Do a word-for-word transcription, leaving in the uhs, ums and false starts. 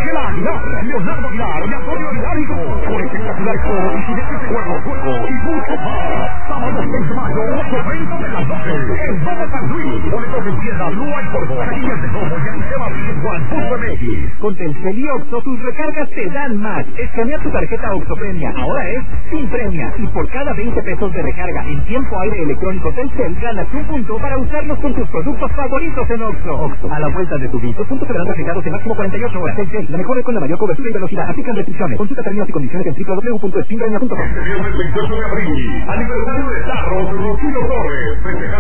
Ángela Aguilar, Leonardo Aguilar y Antonio Hidalgo. Con espectacular show y jinetes de cuerno, juego y mucho más. Sábado seis de mayo, ocho treinta de las doce. En Domo San Luis. Boletos en tienda, no hay polvo. Taquillas de Domo y en Seba Juan punto M X. Con Telcel y Oxxo, tus recargas te dan más. Escanea tu tarjeta Oxxo Premia. Ahora es sin premia. Y por cada veinte pesos de recarga en tiempo aire electrónico Telcel, ganas un punto para usarlos con tus productos favoritos en Oxxo. Oxxo, a la vuelta de tu vida. Los puntos serán reflejados en máximo cuarenta y ocho horas. Telcel, la mejor es con la mayor cobertura y velocidad. Aplican restricciones. Consulta términos y condiciones en doble u doble u doble u punto spinremia punto com. Este viernes veintiocho de abril, aniversario de Tarros, Rocío Torres, festejando